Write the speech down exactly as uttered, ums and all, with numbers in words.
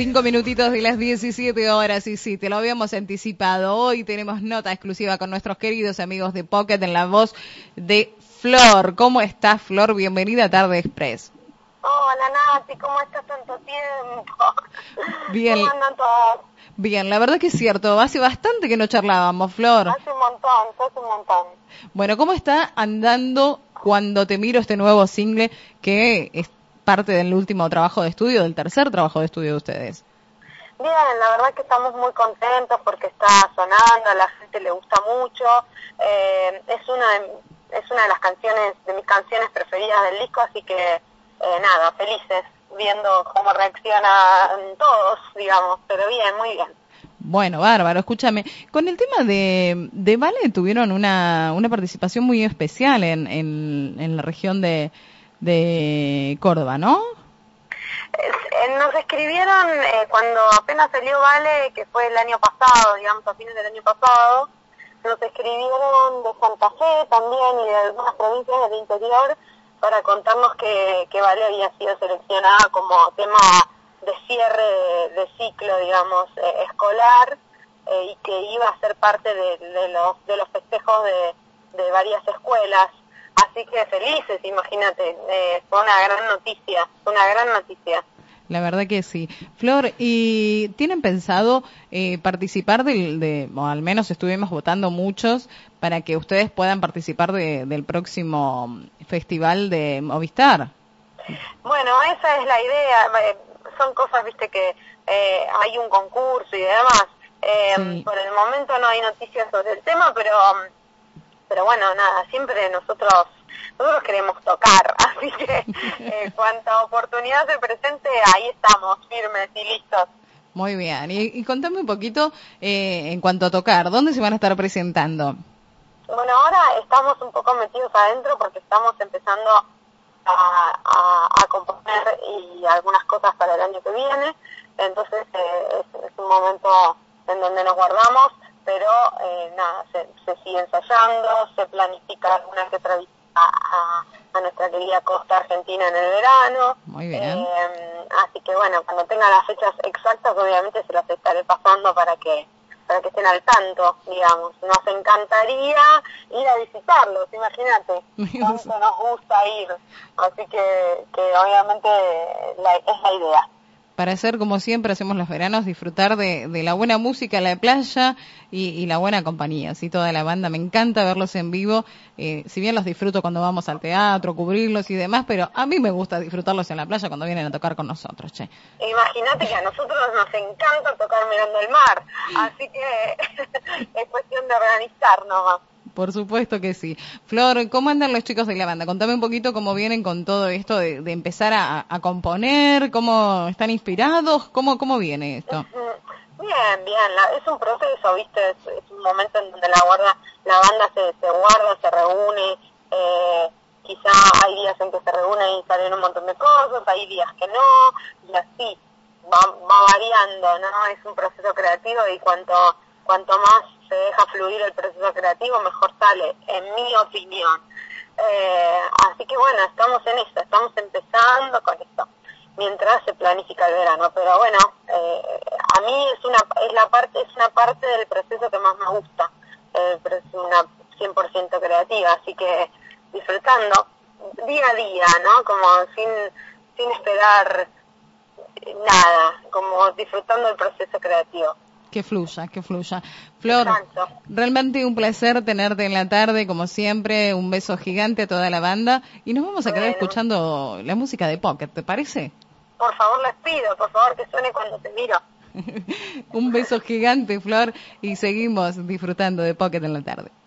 Cinco minutitos de las diecisiete horas, y sí, te lo habíamos anticipado. Hoy tenemos nota exclusiva con nuestros queridos amigos de Pocket en la voz de Flor. ¿Cómo estás, Flor? Bienvenida a Tarde Express. Hola, Nati, ¿cómo estás tanto tiempo? Bien. ¿Cómo andan todos? Bien, la verdad que es cierto. Hace bastante que no charlábamos, Flor. Hace un montón, hace un montón. Bueno, ¿cómo está andando Cuando te miro, este nuevo single que es parte del último trabajo de estudio, del tercer trabajo de estudio de ustedes? Bien, la verdad que estamos muy contentos porque está sonando, a la gente le gusta mucho. Eh, es una de, es una de las canciones, de mis canciones preferidas del disco, así que eh, nada, felices viendo cómo reaccionan todos, digamos, pero bien, muy bien. Bueno, bárbaro, escúchame, con el tema de, de Vale tuvieron una, una participación muy especial en, en, en la región de, de Córdoba, ¿no? Eh, nos escribieron eh, cuando apenas salió Vale, que fue el año pasado, digamos, a fines del año pasado, nos escribieron de Santa Fe también y de algunas provincias del interior para contarnos que, que Vale había sido seleccionada como tema de cierre de, de ciclo, digamos, eh, escolar, eh, y que iba a ser parte de, de los de los festejos de, de varias escuelas. Así que felices, imagínate, eh, fue una gran noticia, una gran noticia. La verdad que sí. Flor, ¿y tienen pensado eh, participar del, de, o al menos estuvimos votando muchos, para que ustedes puedan participar de, del próximo festival de Movistar? Bueno, esa es la idea. Son cosas, viste, que eh, hay un concurso y demás. Eh, sí. Por el momento no hay noticias sobre el tema, pero pero bueno, nada, siempre nosotros nosotros queremos tocar, así que eh, cuanta oportunidad se presente, ahí estamos, firmes y listos. Muy bien, y, y contame un poquito eh, en cuanto a tocar, ¿dónde se van a estar presentando? Bueno, ahora estamos un poco metidos adentro porque estamos empezando a, a, a componer y algunas cosas para el año que viene, entonces eh, es, es un momento en donde nos guardamos, pero eh, nada, se, se sigue ensayando, se planifica alguna que otra visita a, a nuestra querida costa argentina en el verano. Muy bien. Eh, así que bueno, cuando tenga las fechas exactas, obviamente se las estaré pasando para que para que estén al tanto, digamos. Nos encantaría ir a visitarlos, imagínate, cuánto nos gusta ir. Así que, que obviamente la, es la idea. Para hacer como siempre hacemos los veranos, disfrutar de, de la buena música, la playa y, y la buena compañía, así toda la banda. Me encanta verlos en vivo, eh, si bien los disfruto cuando vamos al teatro, cubrirlos y demás, pero a mí me gusta disfrutarlos en la playa cuando vienen a tocar con nosotros, che. Imagínate que a nosotros nos encanta tocar mirando el mar, así que es cuestión de organizar nomás. Por supuesto que sí. Flor, ¿cómo andan los chicos de la banda? Contame un poquito cómo vienen con todo esto de, de empezar a, a componer, cómo están inspirados, cómo cómo viene esto. Bien, bien, la, es un proceso, ¿viste? Es, es un momento en donde la guarda, la banda se, se guarda, se reúne, eh, quizá hay días en que se reúne y salen un montón de cosas, hay días que no, y así va, va variando, ¿no? Es un proceso creativo y cuanto cuanto más se deja fluir el proceso creativo, mejor sale, en mi opinión. Eh, así que bueno, estamos en esto, estamos empezando con esto, mientras se planifica el verano. Pero bueno, eh, a mí es una es la parte es una parte del proceso que más me gusta, eh, pero es una cien por ciento creativa, así que disfrutando día a día, ¿no? Como sin sin esperar nada, como disfrutando el proceso creativo. Que fluya, que fluya. Flor, Exacto. Realmente un placer tenerte en la tarde, como siempre, un beso gigante a toda la banda, y nos vamos a quedar bueno. escuchando la música de Pocket, ¿te parece? Por favor, les pido, por favor, que suene Cuando te miro. Un beso gigante, Flor, y seguimos disfrutando de Pocket en la tarde.